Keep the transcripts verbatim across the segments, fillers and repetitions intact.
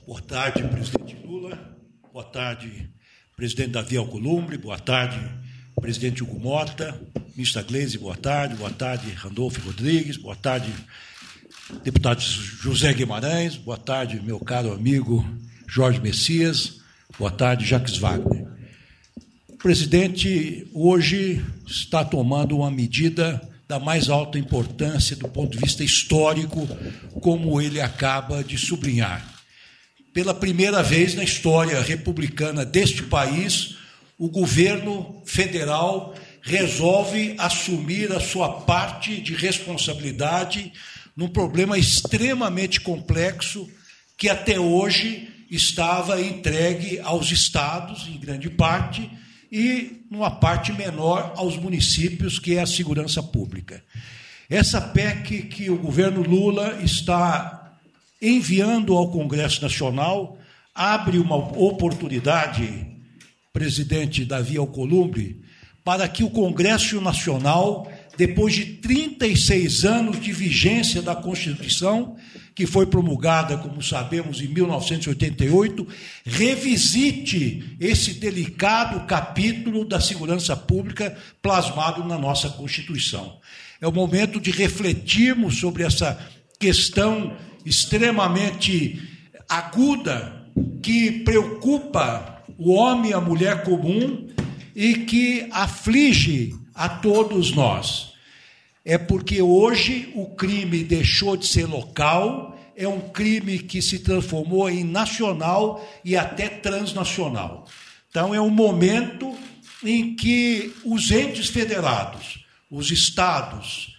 Boa tarde, presidente Lula. Boa tarde, presidente Davi Alcolumbre. Boa tarde, presidente Hugo Mota. Ministra Gleisi, boa tarde. Boa tarde, Randolfo Rodrigues. Boa tarde, deputado José Guimarães. Boa tarde, meu caro amigo Jorge Messias. Boa tarde, Jacques Wagner. O presidente hoje está tomando uma medida da mais alta importância do ponto de vista histórico, como ele acaba de sublinhar. Pela primeira vez na história republicana deste país, o governo federal resolve assumir a sua parte de responsabilidade num problema extremamente complexo que até hoje estava entregue aos estados, em grande parte, e, numa parte menor, aos municípios, que é a segurança pública. Essa P E C que o governo Lula está enviando ao Congresso Nacional abre uma oportunidade, presidente Davi Alcolumbre, para que o Congresso Nacional, depois de trinta e seis anos de vigência da Constituição, que foi promulgada, como sabemos, em mil novecentos e oitenta e oito, revisite esse delicado capítulo da segurança pública plasmado na nossa Constituição. É o momento de refletirmos sobre essa questão extremamente aguda que preocupa o homem e a mulher comum e que aflige a todos nós. É porque hoje o crime deixou de ser local, é um crime que se transformou em nacional e até transnacional. Então, é um momento em que os entes federados, os estados,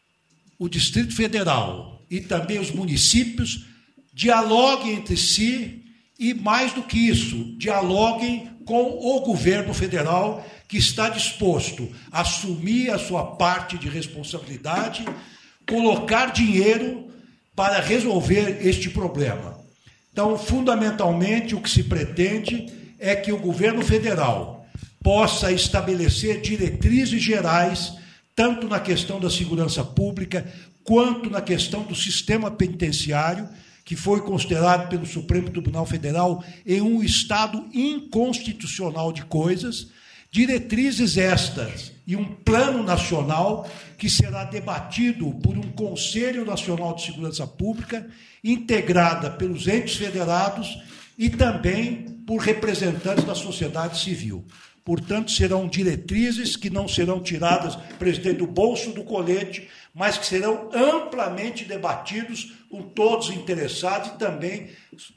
o Distrito Federal e também os municípios dialoguem entre si e, mais do que isso, dialoguem com o governo federal, que está disposto a assumir a sua parte de responsabilidade, colocar dinheiro para resolver este problema. Então, fundamentalmente, o que se pretende é que o governo federal possa estabelecer diretrizes gerais, tanto na questão da segurança pública, quanto na questão do sistema penitenciário, que foi considerado pelo Supremo Tribunal Federal em um estado inconstitucional de coisas, diretrizes estas e um plano nacional que será debatido por um Conselho Nacional de Segurança Pública, integrada pelos entes federados e também por representantes da sociedade civil. Portanto, serão diretrizes que não serão tiradas, presidente, do bolso do colete, mas que serão amplamente debatidos com todos os interessados e também,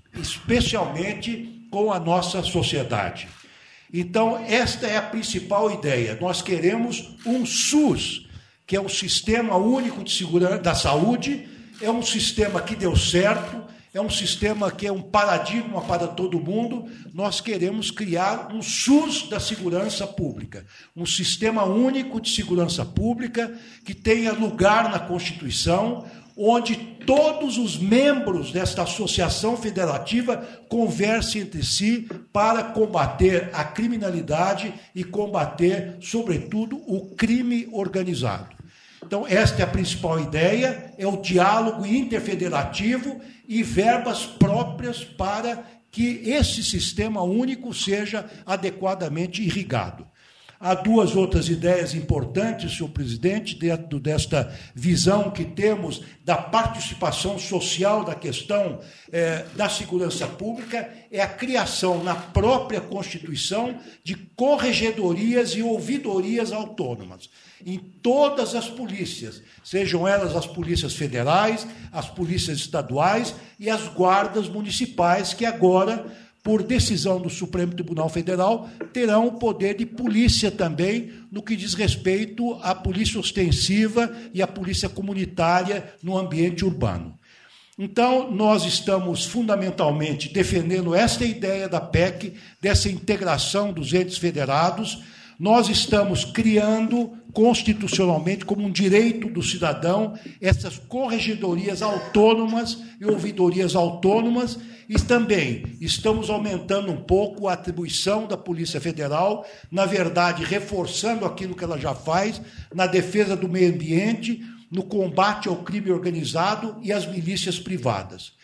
especialmente, com a nossa sociedade. Então, esta é a principal ideia. Nós queremos um SUS, que é o Sistema Único de Segurança da Saúde, é um sistema que deu certo, é um sistema que é um paradigma para todo mundo. Nós queremos criar um SUS da segurança pública, um Sistema Único de Segurança Pública que tenha lugar na Constituição, onde todos os membros desta associação federativa conversem entre si para combater a criminalidade e combater, sobretudo, o crime organizado. Então, esta é a principal ideia, é o diálogo interfederativo e verbas próprias para que esse sistema único seja adequadamente irrigado. Há duas outras ideias importantes, senhor presidente, dentro desta visão que temos da participação social da questão eh, da segurança pública, é a criação na própria Constituição de corregedorias e ouvidorias autônomas em todas as polícias, sejam elas as polícias federais, as polícias estaduais e as guardas municipais, que agora, por decisão do Supremo Tribunal Federal, terão o poder de polícia também, no que diz respeito à polícia ostensiva e à polícia comunitária no ambiente urbano. Então, nós estamos fundamentalmente defendendo esta ideia da P E C, dessa integração dos entes federados. Nós estamos criando constitucionalmente, como um direito do cidadão, essas corregedorias autônomas e ouvidorias autônomas, e também estamos aumentando um pouco a atribuição da Polícia Federal, na verdade, reforçando aquilo que ela já faz, na defesa do meio ambiente, no combate ao crime organizado e às milícias privadas.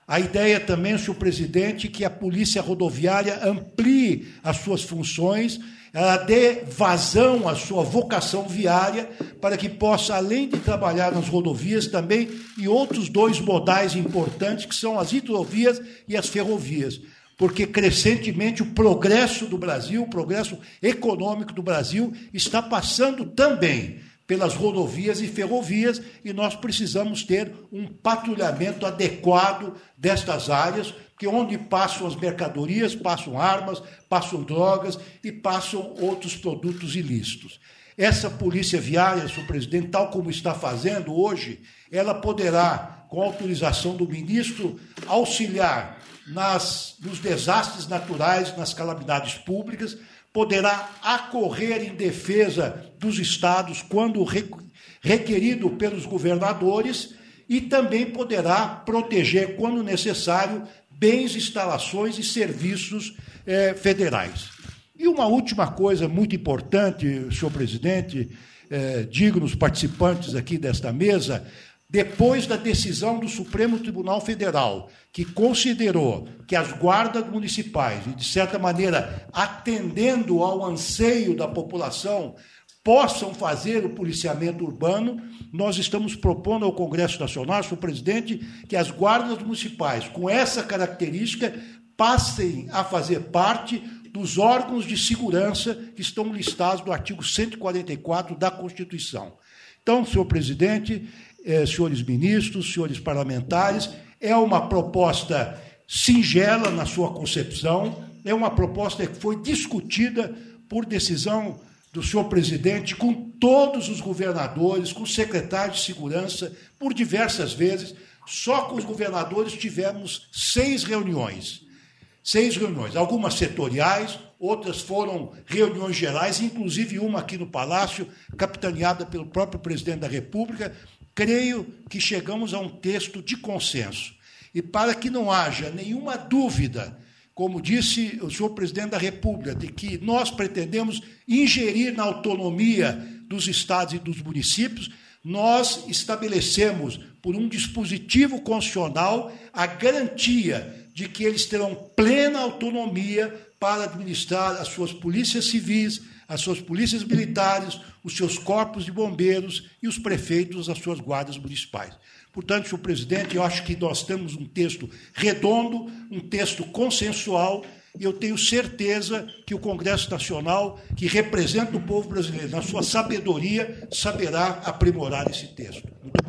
A ideia também, senhor presidente, que a Polícia Rodoviária amplie as suas funções, ela dê vazão à sua vocação viária, para que possa, além de trabalhar nas rodovias, também em outros dois modais importantes, que são as hidrovias e as ferrovias. Porque, crescentemente, o progresso do Brasil, o progresso econômico do Brasil, está passando também pelas rodovias e ferrovias, e nós precisamos ter um patrulhamento adequado destas áreas, porque onde passam as mercadorias, passam armas, passam drogas e passam outros produtos ilícitos. Essa polícia viária, senhor presidente, tal como está fazendo hoje, ela poderá, com autorização do ministro, auxiliar nas, nos desastres naturais, nas calamidades públicas, poderá acorrer em defesa dos estados quando requerido pelos governadores e também poderá proteger, quando necessário, bens, instalações e serviços eh, federais. E uma última coisa muito importante, senhor presidente, eh, dignos participantes aqui desta mesa, depois da decisão do Supremo Tribunal Federal, que considerou que as guardas municipais, e de certa maneira atendendo ao anseio da população, possam fazer o policiamento urbano, nós estamos propondo ao Congresso Nacional, senhor presidente, que as guardas municipais, com essa característica, passem a fazer parte dos órgãos de segurança que estão listados no artigo cento e quarenta e quatro da Constituição. Então, senhor presidente, eh, senhores ministros, senhores parlamentares, é uma proposta singela na sua concepção, é uma proposta que foi discutida por decisão do senhor presidente com todos os governadores, com o secretário de Segurança, por diversas vezes. Só com os governadores tivemos seis reuniões. Seis reuniões, algumas setoriais, outras foram reuniões gerais, inclusive uma aqui no Palácio, capitaneada pelo próprio presidente da República. Creio que chegamos a um texto de consenso. E para que não haja nenhuma dúvida, como disse o senhor presidente da República, de que nós pretendemos ingerir na autonomia dos estados e dos municípios, nós estabelecemos, por um dispositivo constitucional, a garantia de que eles terão plena autonomia para administrar as suas polícias civis, as suas polícias militares, os seus corpos de bombeiros e os prefeitos, as suas guardas municipais. Portanto, senhor presidente, eu acho que nós temos um texto redondo, um texto consensual, e eu tenho certeza que o Congresso Nacional, que representa o povo brasileiro na sua sabedoria, saberá aprimorar esse texto. Muito